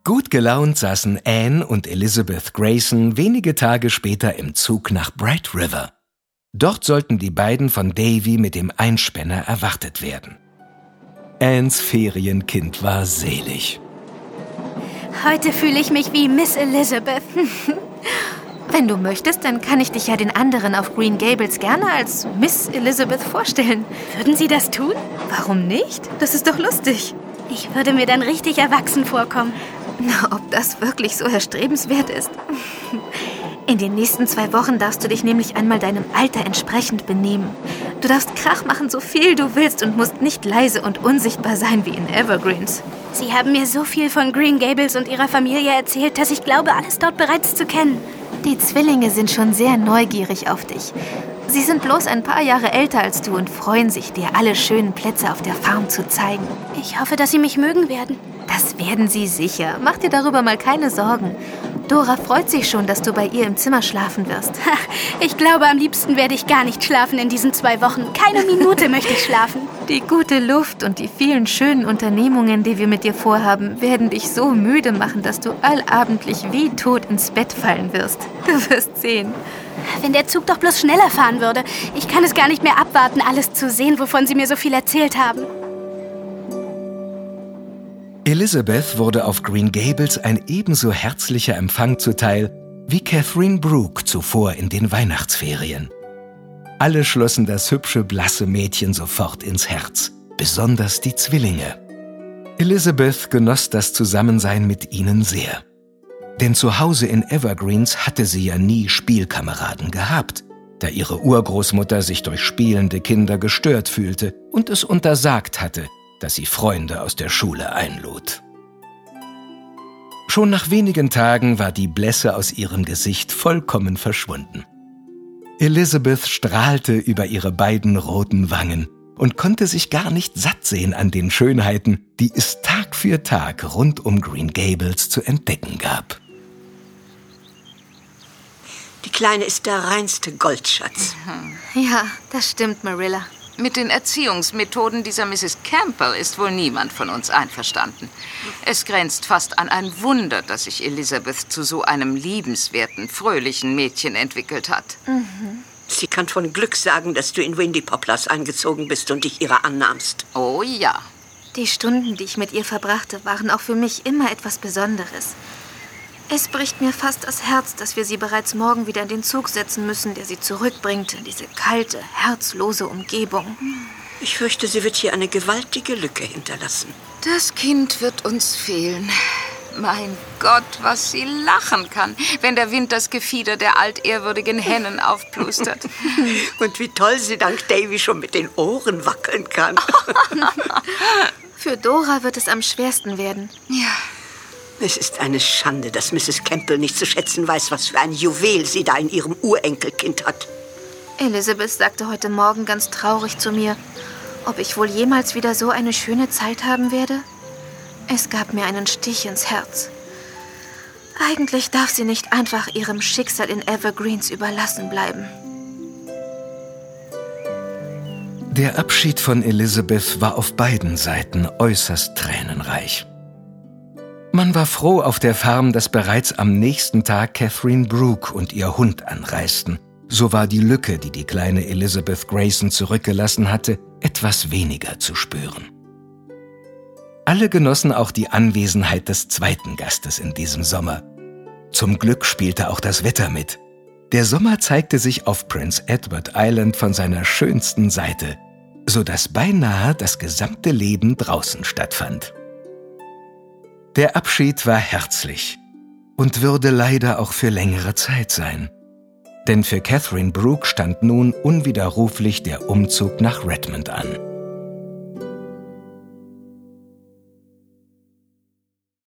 Gut gelaunt saßen Anne und Elizabeth Grayson wenige Tage später im Zug nach Bright River. Dort sollten die beiden von Davy mit dem Einspänner erwartet werden. Annes Ferienkind war selig. Heute fühle ich mich wie Miss Elizabeth. Wenn du möchtest, dann kann ich dich ja den anderen auf Green Gables gerne als Miss Elizabeth vorstellen. Würden Sie das tun? Warum nicht? Das ist doch lustig. Ich würde mir dann richtig erwachsen vorkommen. Na, ob das wirklich so erstrebenswert ist? In den nächsten 2 Wochen darfst du dich nämlich einmal deinem Alter entsprechend benehmen. Du darfst Krach machen, so viel du willst und musst nicht leise und unsichtbar sein wie in Evergreens. Sie haben mir so viel von Green Gables und ihrer Familie erzählt, dass ich glaube, alles dort bereits zu kennen. Die Zwillinge sind schon sehr neugierig auf dich. Sie sind bloß ein paar Jahre älter als du und freuen sich, dir alle schönen Plätze auf der Farm zu zeigen. Ich hoffe, dass sie mich mögen werden. Das werden sie sicher. Mach dir darüber mal keine Sorgen. Dora freut sich schon, dass du bei ihr im Zimmer schlafen wirst. Ich glaube, am liebsten werde ich gar nicht schlafen in diesen 2 Wochen. Keine Minute möchte ich schlafen. Die gute Luft und die vielen schönen Unternehmungen, die wir mit dir vorhaben, werden dich so müde machen, dass du allabendlich wie tot ins Bett fallen wirst. Du wirst sehen. Wenn der Zug doch bloß schneller fahren würde. Ich kann es gar nicht mehr abwarten, alles zu sehen, wovon sie mir so viel erzählt haben. Elizabeth wurde auf Green Gables ein ebenso herzlicher Empfang zuteil wie Catherine Brooke zuvor in den Weihnachtsferien. Alle schlossen das hübsche, blasse Mädchen sofort ins Herz, besonders die Zwillinge. Elizabeth genoss das Zusammensein mit ihnen sehr. Denn zu Hause in Evergreens hatte sie ja nie Spielkameraden gehabt, da ihre Urgroßmutter sich durch spielende Kinder gestört fühlte und es untersagt hatte, dass sie Freunde aus der Schule einlud. Schon nach wenigen Tagen war die Blässe aus ihrem Gesicht vollkommen verschwunden. Elizabeth strahlte über ihre beiden roten Wangen und konnte sich gar nicht satt sehen an den Schönheiten, die es Tag für Tag rund um Green Gables zu entdecken gab. Die Kleine ist der reinste Goldschatz. Ja, das stimmt, Marilla. Mit den Erziehungsmethoden dieser Mrs. Campbell ist wohl niemand von uns einverstanden. Es grenzt fast an ein Wunder, dass sich Elizabeth zu so einem liebenswerten, fröhlichen Mädchen entwickelt hat. Sie kann von Glück sagen, dass du in Windy Poplars eingezogen bist und dich ihrer annahmst. Oh ja. Die Stunden, die ich mit ihr verbrachte, waren auch für mich immer etwas Besonderes. Es bricht mir fast das Herz, dass wir sie bereits morgen wieder in den Zug setzen müssen, der sie zurückbringt in diese kalte, herzlose Umgebung. Ich fürchte, sie wird hier eine gewaltige Lücke hinterlassen. Das Kind wird uns fehlen. Mein Gott, was sie lachen kann, wenn der Wind das Gefieder der altehrwürdigen Hennen aufplustert. Und wie toll sie dank Davy schon mit den Ohren wackeln kann. Für Dora wird es am schwersten werden. Ja. Es ist eine Schande, dass Mrs. Campbell nicht zu schätzen weiß, was für ein Juwel sie da in ihrem Urenkelkind hat. Elizabeth sagte heute Morgen ganz traurig zu mir, ob ich wohl jemals wieder so eine schöne Zeit haben werde. Es gab mir einen Stich ins Herz. Eigentlich darf sie nicht einfach ihrem Schicksal in Evergreens überlassen bleiben. Der Abschied von Elizabeth war auf beiden Seiten äußerst tränenreich. Man war froh auf der Farm, dass bereits am nächsten Tag Catherine Brooke und ihr Hund anreisten. So war die Lücke, die die kleine Elizabeth Grayson zurückgelassen hatte, etwas weniger zu spüren. Alle genossen auch die Anwesenheit des zweiten Gastes in diesem Sommer. Zum Glück spielte auch das Wetter mit. Der Sommer zeigte sich auf Prince Edward Island von seiner schönsten Seite, sodass beinahe das gesamte Leben draußen stattfand. Der Abschied war herzlich und würde leider auch für längere Zeit sein. Denn für Catherine Brooke stand nun unwiderruflich der Umzug nach Redmond an.